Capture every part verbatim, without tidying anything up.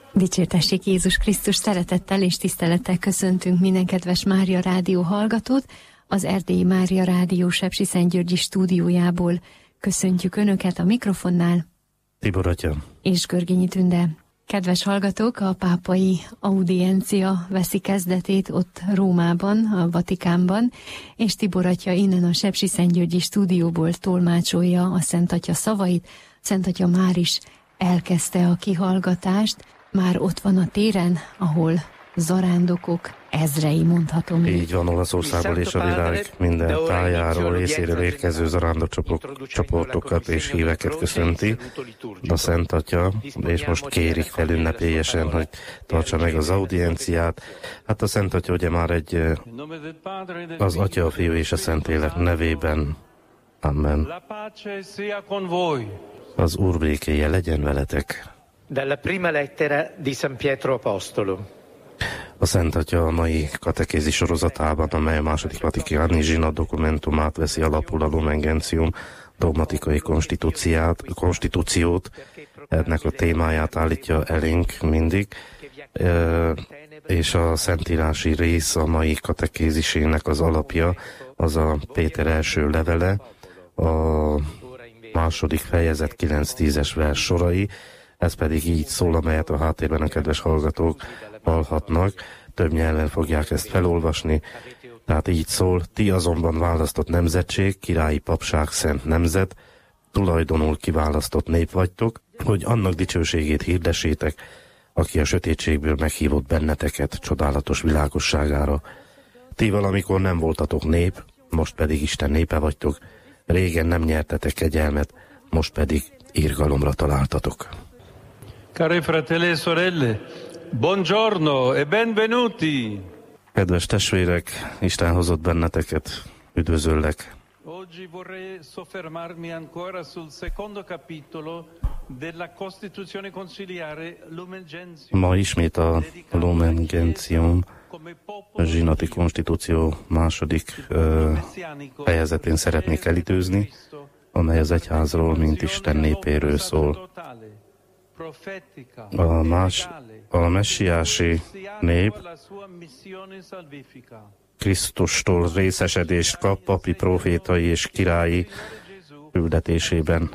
Dicsértessék Jézus Krisztus, szeretettel és tisztelettel köszöntünk minden kedves Mária Rádió hallgatót. Az Erdélyi Mária Rádió Sepsiszentgyörgyi stúdiójából köszöntjük Önöket, a mikrofonnál Tibor atya és Görgényi Tünde. Kedves hallgatók, a pápai audiencia veszi kezdetét ott Rómában, a Vatikánban, és Tibor atya innen a Sepsiszentgyörgyi stúdióból tolmácsolja a Szent Atya szavait. Szent Atya már is elkezdte a kihallgatást, már ott van a téren, ahol zarándokok ezrei, mondhatom. Így van, Olaszországból és a világ minden tájáról, részéről érkező zarándokcsoportokat és híveket köszönti a Szent Atya, és most kérik fel ünnepélyesen, hogy tartsa meg az audienciát. Hát a Szent Atya ugye már egy az Atya, a Fiú és a Szentlélek nevében. Amen. Az Úr békéje legyen veletek. Dalla prima lettera di San Pietro Apostolo. A Szent Atya a mai katekézi sorozatában, amely a második vatikáni zsinat dokumentumát veszi alapul, a Lumen Gentium dogmatikai konstitúciót, ennek a témáját állítja elénk mindig, és a szentírási rész a mai katekézisének az alapja, az a Péter első levele, a második fejezet kilenc-tízes vers sorai. Ez pedig így szól, amelyet a háttérben a kedves hallgatók hallhatnak. Több nyelven fogják ezt felolvasni. Tehát így szól: ti azonban választott nemzetség, királyi papság, szent nemzet, tulajdonul kiválasztott nép vagytok, hogy annak dicsőségét hirdessétek, aki a sötétségből meghívott benneteket csodálatos világosságára. Ti valamikor nem voltatok nép, most pedig Isten népe vagytok. Régen nem nyertetek kegyelmet, most pedig irgalomra találtatok. Cari fratelli e sorelle, buongiorno e benvenuti. Kedves testvérek, Isten hozott benneteket, üdvözöllek. Oggi vorrei soffermarmi ancora sul secondo capitolo della Costituzione Conciliare Lumen Gentium. Ma ismét a Lumen Gentium, a zsinati konstitúció második uh, fejezetén szeretnék elidőzni, amely az egyházról, mint Isten népéről szól. A, más, a messiási nép Krisztustól részesedést kap papi, profétai és királyi küldetésében,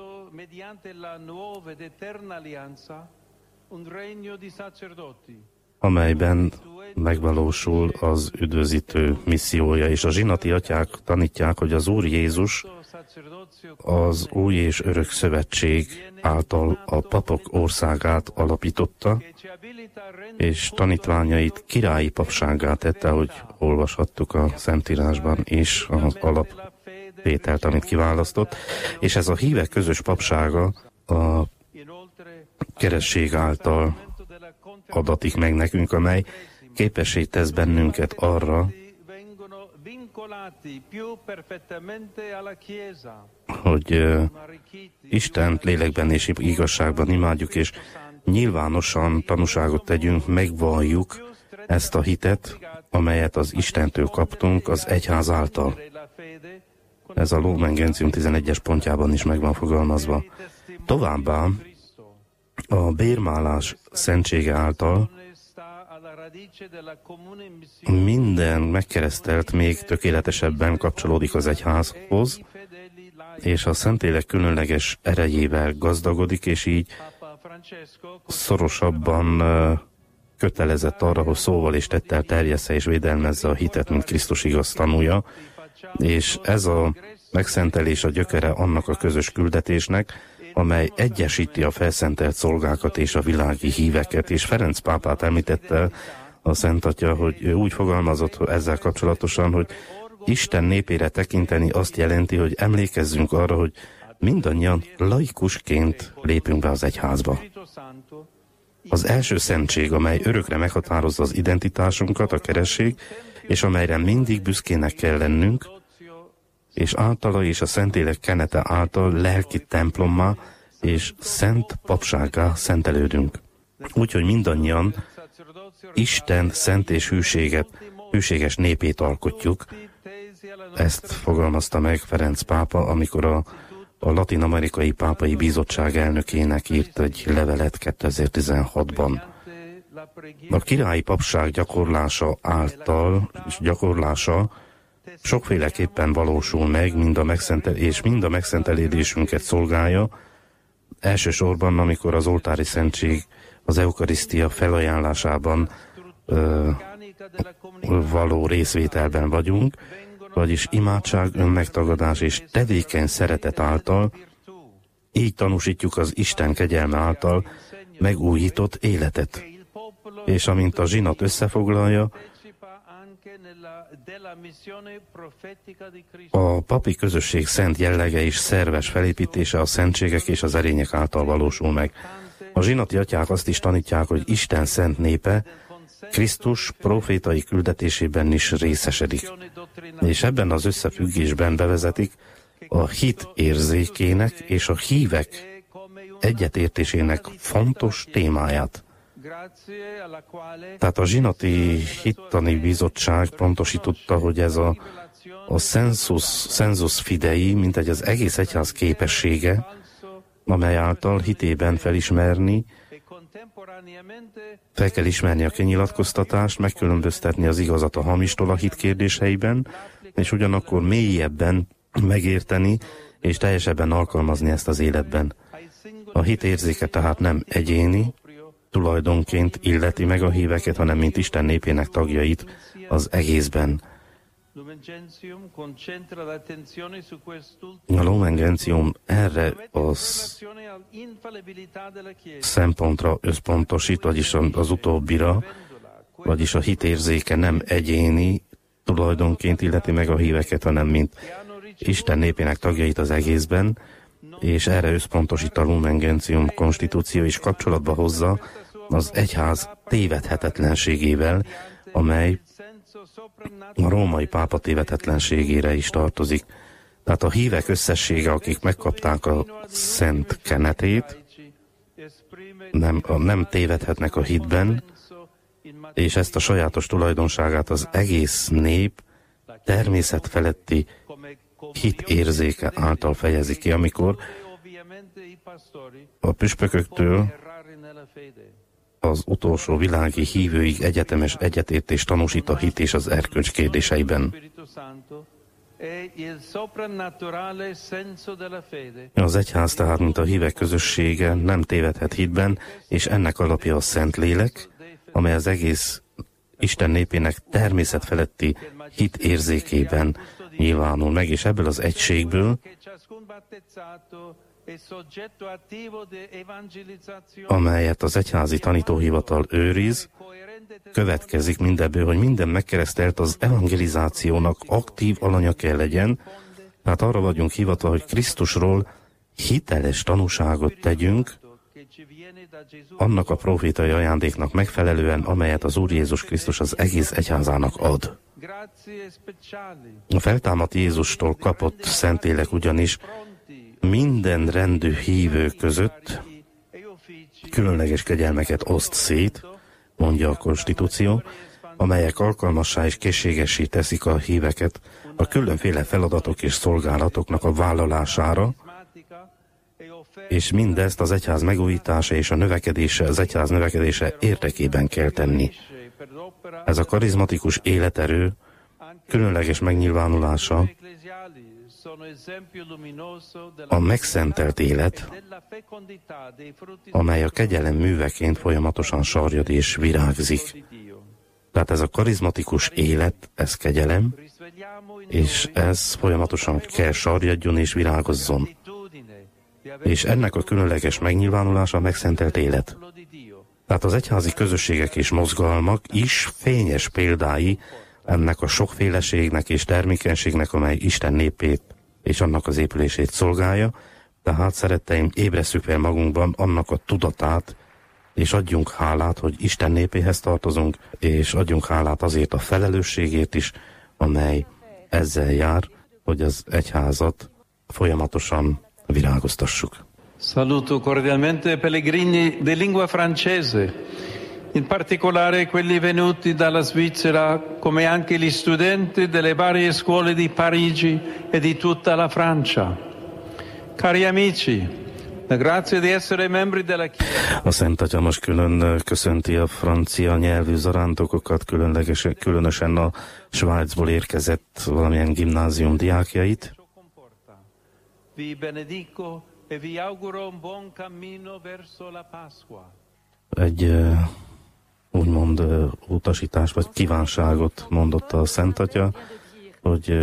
amelyben megvalósul az üdvözítő missziója, és a zsinati atyák tanítják, hogy az Úr Jézus az új és örök szövetség által a papok országát alapította, és tanítványait királyi papsággá tette, hogy olvashattuk a Szentírásban is az alap Pétert, amit kiválasztott, és ez a hívek közös papsága a keresztség által adatik meg nekünk, amely képessé tesz bennünket arra, hogy uh, Istent lélekben és igazságban imádjuk, és nyilvánosan tanúságot tegyünk, megvalljuk ezt a hitet, amelyet az Istentől kaptunk az egyház által. Ez a Lumen Gentium tizenegyes pontjában is meg van fogalmazva. Továbbá a bérmálás szentsége által minden megkeresztelt még tökéletesebben kapcsolódik az egyházhoz, és a Szentlélek különleges erejével gazdagodik, és így szorosabban kötelezett arra, hogy szóval és tettel terjessze és védelmezze a hitet, mint Krisztus igaz tanúja, és ez a megszentelés a gyökere annak a közös küldetésnek, amely egyesíti a felszentelt szolgákat és a világi híveket, és Ferenc pápát említette a Szent Atya, hogy ő úgy fogalmazott ezzel kapcsolatosan, hogy Isten népére tekinteni azt jelenti, hogy emlékezzünk arra, hogy mindannyian laikusként lépünk be az egyházba. Az első szentség, amely örökre meghatározza az identitásunkat, a keresztség, és amelyre mindig büszkének kell lennünk, és általa és a Szentlélek kenete által lelki templommá és szent papsággá szentelődünk. Úgyhogy mindannyian Isten szent és hűséget, hűséges népét alkotjuk. Ezt fogalmazta meg Ferenc pápa, amikor a a Latin-amerikai Pápai Bizottság elnökének írt egy levelet kétezer-tizenhatban. A királyi papság gyakorlása által és gyakorlása sokféleképpen valósul meg, mind a megszentel, és mind a megszentelődésünket szolgálja, elsősorban, amikor az oltári szentség, az eukarisztia felajánlásában ö, való részvételben vagyunk, vagyis imádság, önmegtagadás és tevékeny szeretet által, így tanúsítjuk az Isten kegyelme által megújított életet. És amint a zsinat összefoglalja, a papi közösség szent jellege és szerves felépítése a szentségek és az erények által valósul meg. A zsinati atyák azt is tanítják, hogy Isten szent népe Krisztus profétai küldetésében is részesedik. És ebben az összefüggésben bevezetik a hit érzékének és a hívek egyetértésének fontos témáját. Tehát a zsinati hittani bizottság pontosította, hogy ez a, a sensus, sensus fidei, mint egy az egész egyház képessége, amely által hitében felismerni, fel kell ismerni a kinyilatkoztatást, megkülönböztetni az igazat a hamistól a hit kérdéseiben, és ugyanakkor mélyebben megérteni és teljesebben alkalmazni ezt az életben. A hit érzéke tehát nem egyéni, tulajdonként illeti meg a híveket, hanem mint Isten népének tagjait az egészben. A Lumen Gentium erre a szempontra összpontosít, vagyis az utóbbira, vagyis a hit érzéke nem egyéni, tulajdonként illeti meg a híveket, hanem mint Isten népének tagjait az egészben, és erre összpontosít a Lumen Gentium konstitúció, és kapcsolatba hozza az egyház tévedhetetlenségével, amely a római pápa tévedhetetlenségére is tartozik. Tehát a hívek összessége, akik megkapták a szent kenetét, nem, nem tévedhetnek a hitben, és ezt a sajátos tulajdonságát az egész nép természet feletti hit érzéke által fejezi ki, amikor a püspököktől az utolsó világi hívőig egyetemes egyetértés tanúsít a hit és az erkölcs kérdéseiben. Az egyház tehát, mint a hívek közössége, nem tévedhet hitben, és ennek alapja a Szentlélek, amely az egész Isten népének természet feletti hit érzékében nyilvánul meg, és ebből az egységből, amelyet az egyházi tanítóhivatal őriz, következik mindebből, hogy minden megkeresztelt az evangelizációnak aktív alanya kell legyen, tehát arra vagyunk hivatva, hogy Krisztusról hiteles tanúságot tegyünk, annak a profétai ajándéknak megfelelően, amelyet az Úr Jézus Krisztus az egész egyházának ad. A feltámadt Jézustól kapott Szentlélek ugyanis minden rendű hívő között különleges kegyelmeket oszt szét, mondja a konstitúció, amelyek alkalmassá és készségessé teszik a híveket a különféle feladatok és szolgálatoknak a vállalására, és mindezt az egyház megújítása és a növekedése, az egyház növekedése érdekében kell tenni. Ez a karizmatikus életerő különleges megnyilvánulása a megszentelt élet, amely a kegyelem műveként folyamatosan sarjad és virágzik. Tehát ez a karizmatikus élet, ez kegyelem, és ez folyamatosan kell sarjadjon és virágozzon. És ennek a különleges megnyilvánulása a megszentelt élet. Tehát az egyházi közösségek és mozgalmak is fényes példái ennek a sokféleségnek és termékenységnek, amely Isten népét és annak az épülését szolgálja. Tehát szeretteim, ébresszük fel magunkban annak a tudatát, és adjunk hálát, hogy Isten népéhez tartozunk, és adjunk hálát azért a felelősségét is, amely ezzel jár, hogy az egyházat folyamatosan virágoztassuk. Saluto cordialmente pellegrini di lingua francese, in particolare quelli venuti dalla Svizzera, come anche gli studenti delle varie scuole di Parigi e di tutta la Francia. cari amici, la grazia di essere membri della Chiesa. A Szent Atya most külön köszönti a francia nyelvű zarándokokat, különlegesen, különösen a Svájcból érkezett valamilyen gimnázium diákjait. Vi benedico e vi auguro un buon cammino verso la Pasqua. Egy úgymond utasítás vagy kívánságot mondott a Szent Atya, hogy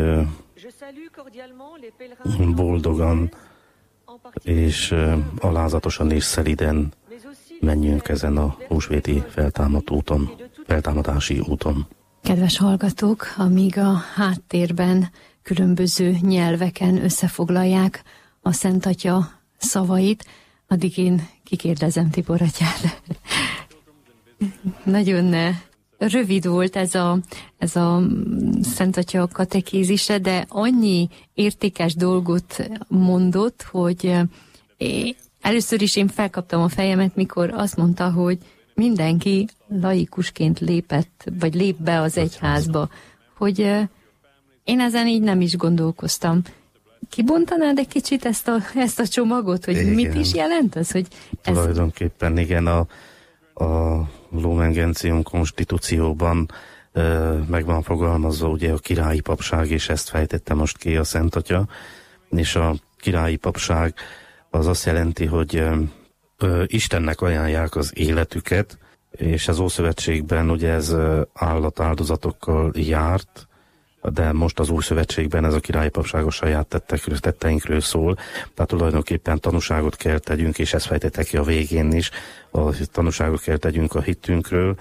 boldogan és alázatosan és szeliden menjünk ezen a húsvéti feltámadt úton, feltámadási úton. Kedves hallgatók, amíg a háttérben különböző nyelveken összefoglalják a Szent Atya szavait, addig én kikérdezem Tibor atyát. Nagyon rövid volt ez a, ez a Szent Atya katekézise, de annyi értékes dolgot mondott, hogy először is én felkaptam a fejemet, mikor azt mondta, hogy mindenki laikusként lépett, vagy lép be az egyházba, hogy én ezen így nem is gondolkoztam. Kibontanád egy kicsit ezt a, ezt a csomagot, hogy igen. Mit is jelent ez? Hogy ez... Tulajdonképpen igen, a, a Lumen Gentium konstitúcióban e, meg van fogalmazva ugye a királyi papság, és ezt fejtette most ki a Szent Atya, és a királyi papság az azt jelenti, hogy e, e, Istennek ajánlják az életüket, és az Ószövetségben ugye ez állatáldozatokkal járt, de most az Új Szövetségben ez a királyi papság a saját tettekről, tetteinkről szól, tehát tulajdonképpen tanúságot kell tegyünk, és ezt fejtette ki a végén is, a tanúságot kell tegyünk a hitünkről,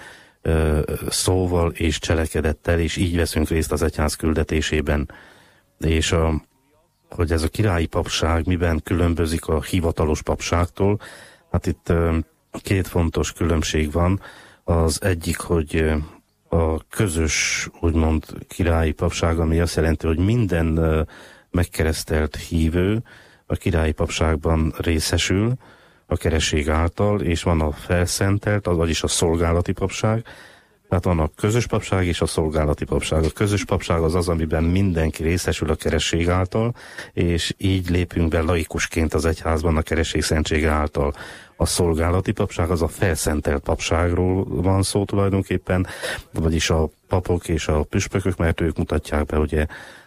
szóval és cselekedettel, és így veszünk részt az egyház küldetésében. És a, hogy ez a királyi papság miben különbözik a hivatalos papságtól, hát itt két fontos különbség van. Az egyik, hogy a közös, úgymond királyi papság, ami azt jelenti, hogy minden megkeresztelt hívő a királyi papságban részesül a keresség által, és van a felszentelt, az, vagyis a szolgálati papság. Tehát van a közös papság és a szolgálati papság. A közös papság az az, amiben mindenki részesül a keresség által, és így lépünk be laikusként az egyházban a keresség szentsége által. A szolgálati papság az a felszentelt papságról van szó tulajdonképpen, vagyis a papok és a püspökök, mert ők mutatják be, ugye,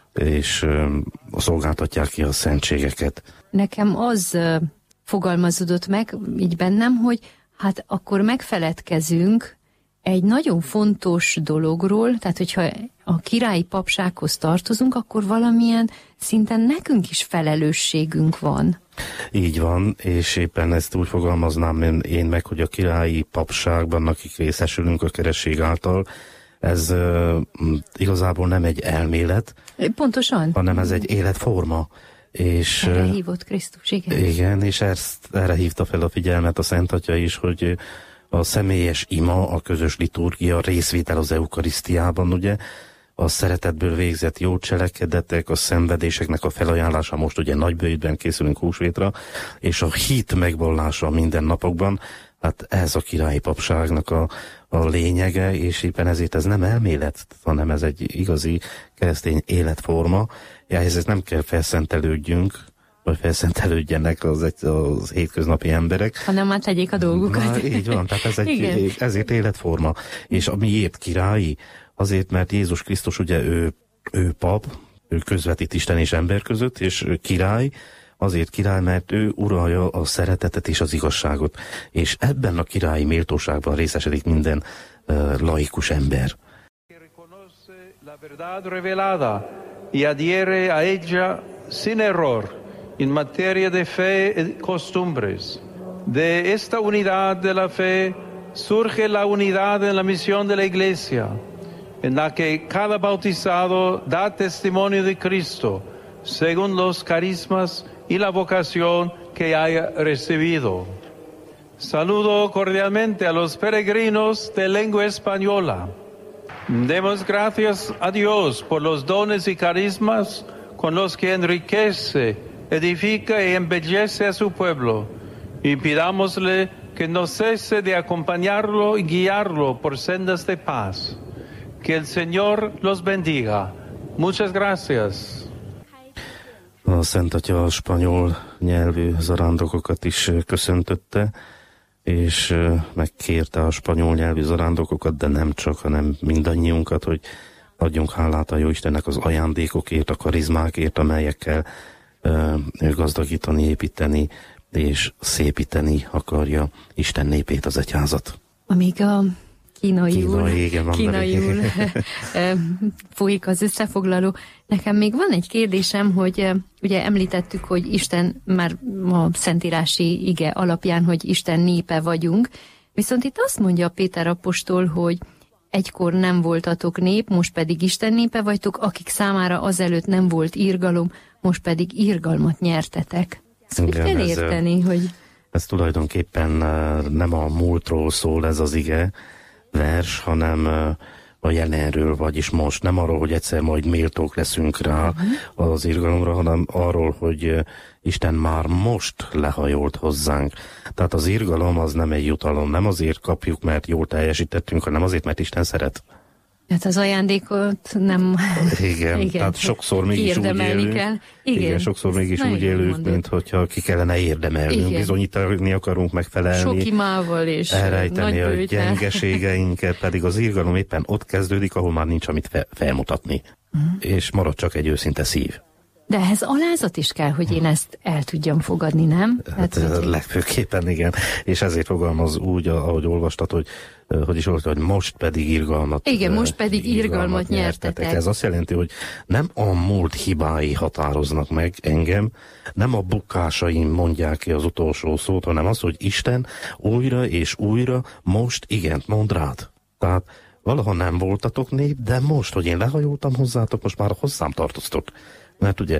és szolgáltatják ki a szentségeket. Nekem az fogalmazódott meg így bennem, hogy hát akkor megfeledkezünk egy nagyon fontos dologról, tehát hogyha a királyi papsághoz tartozunk, akkor valamilyen szinten nekünk is felelősségünk van. Így van, és éppen ezt úgy fogalmaznám én, én meg, hogy a királyi papságban, akik részesülünk a keresség által, ez uh, igazából nem egy elmélet, pontosan, hanem ez egy életforma. És, erre hívott Krisztus, igen. Igen, és ezt, erre hívta fel a figyelmet a Szent Atya is, hogy a személyes ima, a közös liturgia, részvétel az eukarisztiában, ugye, a szeretetből végzett jó cselekedetek, a szenvedéseknek a felajánlása, most ugye nagybőjtben készülünk húsvétra, és a hit megvallása minden napokban, hát ez a királyi papságnak a, a lényege, és éppen ezért ez nem elmélet, hanem ez egy igazi keresztény életforma, ehhez nem kell felszentelődjünk, vagy felszentelődjenek az, az hétköznapi emberek. Hanem már tegyék a dolgukat. Na, így van, tehát ez egy, ezért életforma. És miért királyi? Azért, mert Jézus Krisztus ugye ő, ő pap, ő közvetít Isten és ember között, és király, azért király, mert ő uralja a szeretetet és az igazságot. És ebben a királyi méltóságban részesedik minden uh, laikus ember. La verdad revelada y adhiere a ella sin error en materia de fe y costumbres. De esta unidad de la fe surge la unidad en la misión de la Iglesia, en la que cada bautizado da testimonio de Cristo, según los carismas y la vocación que haya recibido. Saludo cordialmente a los peregrinos de lengua española. Demos gracias a Dios por los dones y carismas con los que enriquece, edifica y embellece a su pueblo, y pidámosle que no cese de acompañarlo y guiarlo por sendas de paz. Que el Señor los bendiga. Muchas gracias. A Szent Atya a spanyol nyelvű zarándokokat is köszöntötte, és megkérte a spanyol nyelvű zarándokokat, de nem csak, hanem mindannyiunkat, hogy adjunk hálát a Jóistennek az ajándékokért, a karizmákért, amelyekkel ő gazdagítani, építeni és szépíteni akarja Isten népét, az egyházat. Amíg a kínaiul, Kínai, kínaiul folyik az összefoglaló. Nekem még van egy kérdésem, hogy ugye említettük, hogy Isten már a szentírási ige alapján, hogy Isten népe vagyunk, viszont itt azt mondja Péter apostol, hogy egykor nem voltatok nép, most pedig Isten népe vagytok, akik számára azelőtt nem volt irgalom, most pedig irgalmat nyertetek. Ezt hogy kell érteni, ez, hogy... Ez tulajdonképpen nem a múltról szól ez az ige vers, hanem a jelenről, vagyis most. Nem arról, hogy egyszer majd méltók leszünk rá uh-huh. az irgalomra, hanem arról, hogy Isten már most lehajolt hozzánk. Tehát az irgalom az nem egy jutalom, nem azért kapjuk, mert jól teljesítettünk, hanem azért, mert Isten szeret. Hát az ajándékot nem... Igen, igen, tehát sokszor mégis úgy élünk. Kell. Igen, igen, sokszor mégis úgy élünk, mint hogyha ki kellene érdemelnünk, igen. bizonyítani akarunk megfelelni. Sok imával és elrejteni a gyengeségeinket, pedig az irgalom éppen ott kezdődik, ahol már nincs amit fe- felmutatni. Uh-huh. És marad csak egy őszinte szív. De ehhez alázat is kell, hogy én ezt el tudjam fogadni, nem? Hát, hát legfőképpen igen, és ezért fogalmaz úgy, ahogy olvastad, hogy, hogy is olvastad, hogy most pedig irgalmat Igen, most pedig irgalmat, irgalmat nyertetek. nyertetek. Ez azt jelenti, hogy nem a múlt hibái határoznak meg engem, nem a bukásaim mondják ki az utolsó szót, hanem az, hogy Isten újra és újra most igent mond rád. Tehát valaha nem voltatok nép, de most, hogy én lehajoltam hozzátok, most már hozzám tartoztok. Mert ugye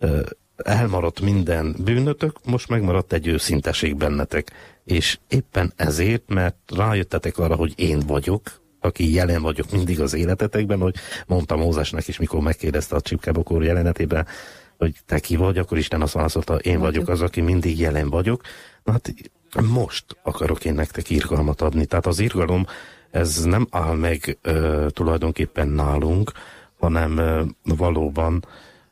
elmaradt minden bűnötök, most megmaradt egy őszinteség bennetek. És éppen ezért, mert rájöttetek arra, hogy én vagyok, aki jelen vagyok mindig az életetekben, hogy mondta Mózesnek is, mikor megkérdezte a csipkebokor jelenetében, hogy te ki vagy, akkor Isten azt válaszolta, én vagyok az, aki mindig jelen vagyok. Na hát most akarok én nektek irgalmat adni. Tehát az irgalom, ez nem áll meg uh, tulajdonképpen nálunk, hanem uh, valóban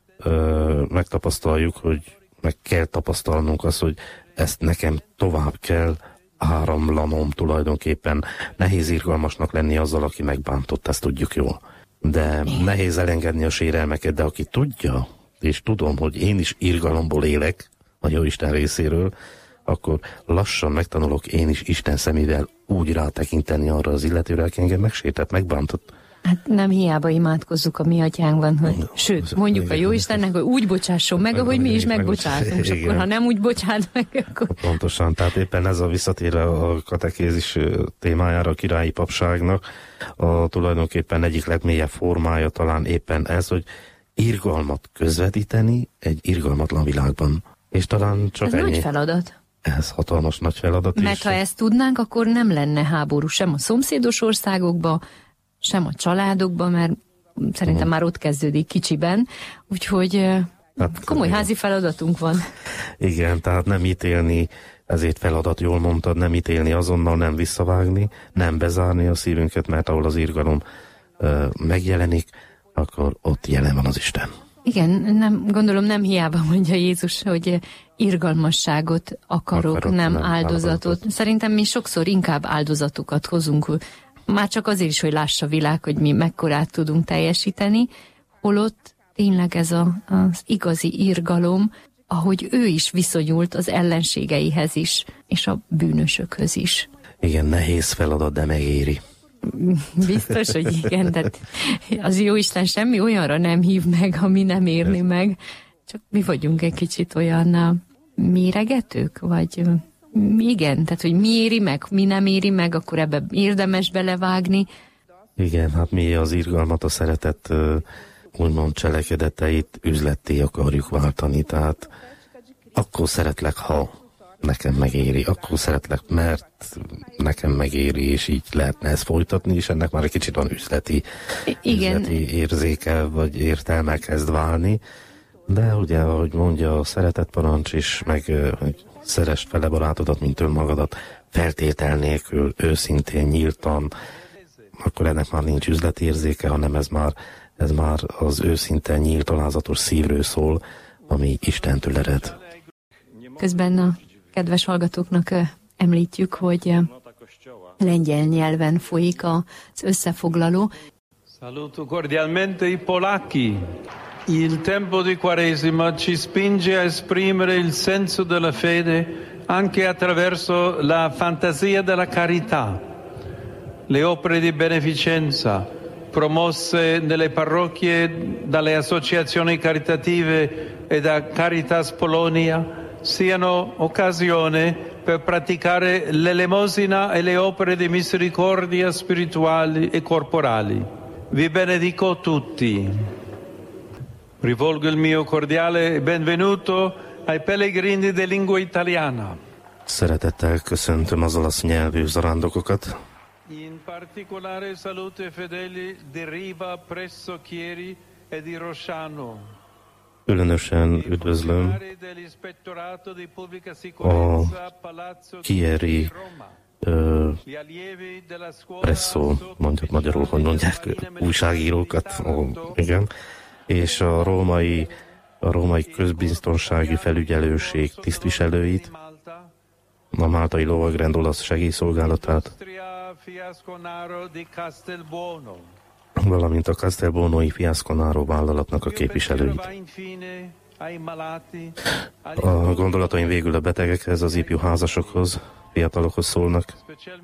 Ö, megtapasztaljuk, hogy meg kell tapasztalnunk azt, hogy ezt nekem tovább kell áramlanom tulajdonképpen. Nehéz irgalmasnak lenni azzal, aki megbántott, ezt tudjuk jól. De nehéz elengedni a sérelmeket, de aki tudja, és tudom, hogy én is irgalomból élek a Jóisten részéről, akkor lassan megtanulok én is Isten szemével úgy rátekinteni arra az illetőre, aki engem megsértett, megbántott. Hát nem hiába imádkozzuk a mi atyánkban, hogy sőt, mondjuk a Jóistennek, hogy úgy bocsásson meg, ahogy mi is megbocsátunk, és akkor ha nem úgy bocsát meg, akkor... Pontosan, tehát éppen ez a visszatérve a katekézis témájára, a királyi papságnak, a tulajdonképpen egyik legmélyebb formája talán éppen ez, hogy irgalmat közvetíteni egy irgalmatlan világban. És talán csak ez ennyi. Nagy feladat. Ez hatalmas nagy feladat is. Mert ha ezt tudnánk, akkor nem lenne háború sem a szomszédos országokban, sem a családokban, mert szerintem már ott kezdődik kicsiben, úgyhogy hát, komoly igen. házi feladatunk van. Igen, tehát nem ítélni, ezért feladat, jól mondtad, nem ítélni azonnal, nem visszavágni, nem bezárni a szívünket, mert ahol az irgalom uh, megjelenik, akkor ott jelen van az Isten. Igen, nem, gondolom nem hiába mondja Jézus, hogy irgalmasságot akarok, akarok nem, nem áldozatot. áldozatot. Szerintem mi sokszor inkább áldozatokat hozunk, már csak azért is, hogy lássa a világ, hogy mi mekkorát tudunk teljesíteni, holott tényleg ez a, az igazi irgalom, ahogy ő is viszonyult az ellenségeihez is, és a bűnösökhöz is. Igen, nehéz feladat, de megéri. Biztos, hogy igen, de az Jóisten semmi olyanra nem hív meg, ami nem érni ez... meg. Csak mi vagyunk egy kicsit olyan méregetők, vagy... Igen, tehát, hogy mi éri meg, mi nem éri meg, akkor ebbe érdemes belevágni. Igen, hát mi az irgalmat, a szeretet úgymond cselekedeteit üzletté akarjuk váltani, tehát akkor szeretlek, ha nekem megéri, akkor szeretlek, mert nekem megéri, és így lehetne ezt folytatni, és ennek már egy kicsit van üzleti, Igen. üzleti érzéke, vagy értelme kezd válni, de ugye, ahogy mondja a szeretetparancs is, meg hogy szeresd fele barátodat, mint önmagadat, feltétel nélkül, őszintén, nyíltan, akkor ennek már nincs üzleti érzéke, hanem ez már, ez már az őszinte, nyílt, alázatos szívről szól, ami Istentől ered. Közben a kedves hallgatóknak említjük, hogy lengyel nyelven folyik az összefoglaló. Saluto cordialmente i polacchi. Il tempo di Quaresima ci spinge a esprimere il senso della fede anche attraverso la fantasia della carità. Le opere di beneficenza promosse nelle parrocchie dalle associazioni caritative e da Caritas Polonia siano occasione per praticare l'elemosina e le opere di misericordia spirituali e corporali. Vi benedico tutti. Rivolgo il mio cordiale benvenuto ai pellegrini di lingua italiana. Szeretettel köszöntöm az olasz nyelvű zarándokokat. In particolare saluto i fedeli di Riva presso Chieri e di Rosciano. Különösen üdvözlöm a Chieri uh, presszó, mondjuk magyarul, hogy mondják, újságírókat, ó, igen, és a római, a római közbiztonsági felügyelőség tisztviselőit, a máltai lovagrend olasz segélyszolgálatát, valamint a Castelbuonoi Fiasconaro vállalatnak a képviselőit. A gondolataim végül a betegekhez, az ifjú házasokhoz, fiatalokhoz szólnak,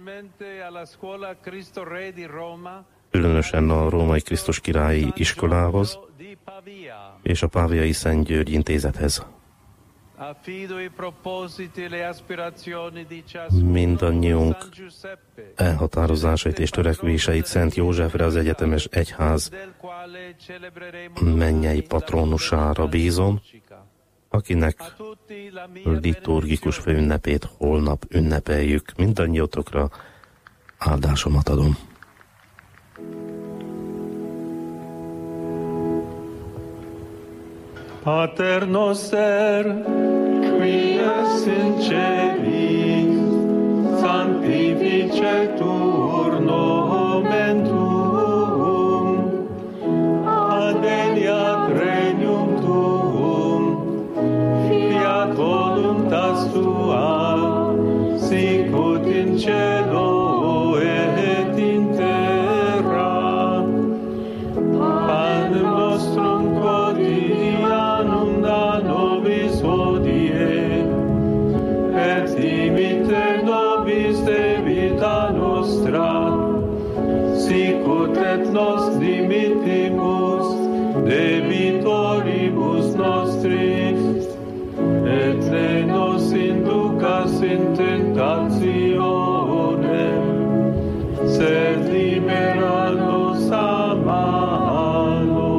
különösen a Római Krisztus Királyi Iskolához és a Páviai Szent György Intézethez. Mindannyiunk elhatározásait és törekvéseit Szent Józsefre, az egyetemes egyház mennyei patronusára bízom, akinek liturgikus főünnepét holnap ünnepeljük. Mindannyiotokra áldásomat adom. Pater noster, qui es in celis, sanctificetur nomen tuum, adveniat regnum tuum, fiat voluntas tua, sicut in cielo et in terra. Panem nostrum quotidianum da nobis hodie, et dimitte nobis debita nostra, sicut et nos dimittimus debitoribus nostris, et ne nos inducas in tentationem, sed libera nos a malo.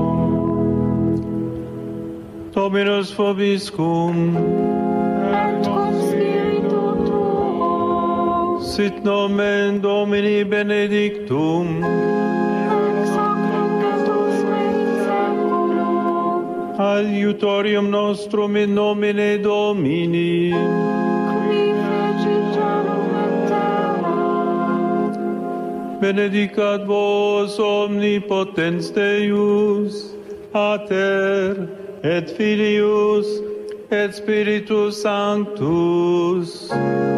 Dominus vobiscum, et cum spiritu tuo, sit nomen Domini benedictum, ex hoc perpetuus in saeculum, aiutorium nostrum in nomine Domini, qui fecit caelum et terra. benedicat vos omnipotens Deus, Pater, et Filius, et Spiritus Sanctus.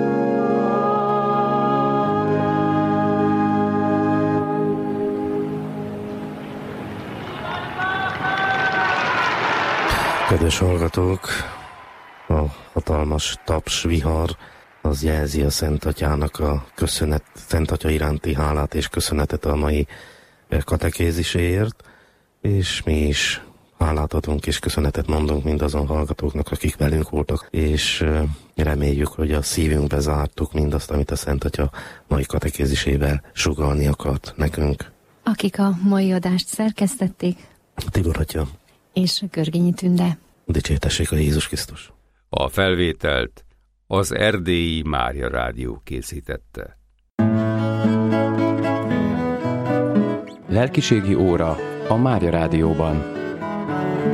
Kedves hallgatók, a hatalmas taps vihar az jelzi a Szent Atyának a köszönet, Szent Atya iránti hálát és köszönetet a mai katekéziséért, és mi is hálát adunk és köszönetet mondunk mindazon hallgatóknak, akik velünk voltak, és reméljük, hogy a szívünkbe zártuk mindazt, amit a Szent Atya mai katekézisével sugallni akart nekünk. Akik a mai adást szerkesztették, Tibor Atya és Görgényi Tünde. Dicsértessék a Jézus Krisztus. A felvételt az Erdélyi Mária Rádió készítette. Lelkiségi óra a Mária Rádióban.